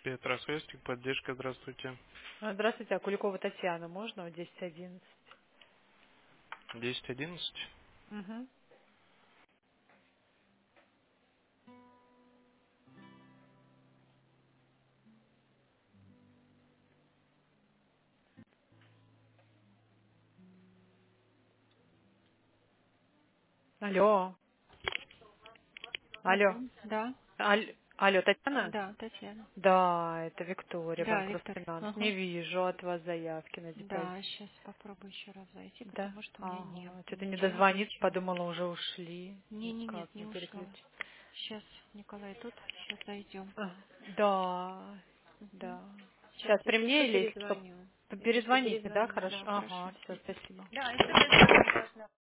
Петросвестик, поддержка, здравствуйте. Здравствуйте, а Куликова Татьяна можно в 10:11? 10:11. Угу. Алло. Алло. Алло, да, Алло, Татьяна? да, Татьяна. Да, это Виктория, Да, Банк Виктор. Росфинанс. Не Ага. вижу от вас заявки на депозит. Да, сейчас попробую еще раз зайти, Да? потому что у меня Ага. Что-то не ничего не дозвонится, получается. подумала, уже ушли. Не, не, Никак нет, не не ушла. переключить. Сейчас Николай тут, сейчас зайдем. Да, Угу. да. Сейчас, Сейчас при если что, мне или что? перезвоню. Если что, Перезвоните, да, перезвоню. хорошо? Да, хорошо. Ага, все, спасибо. Да, если перезвоню, можно.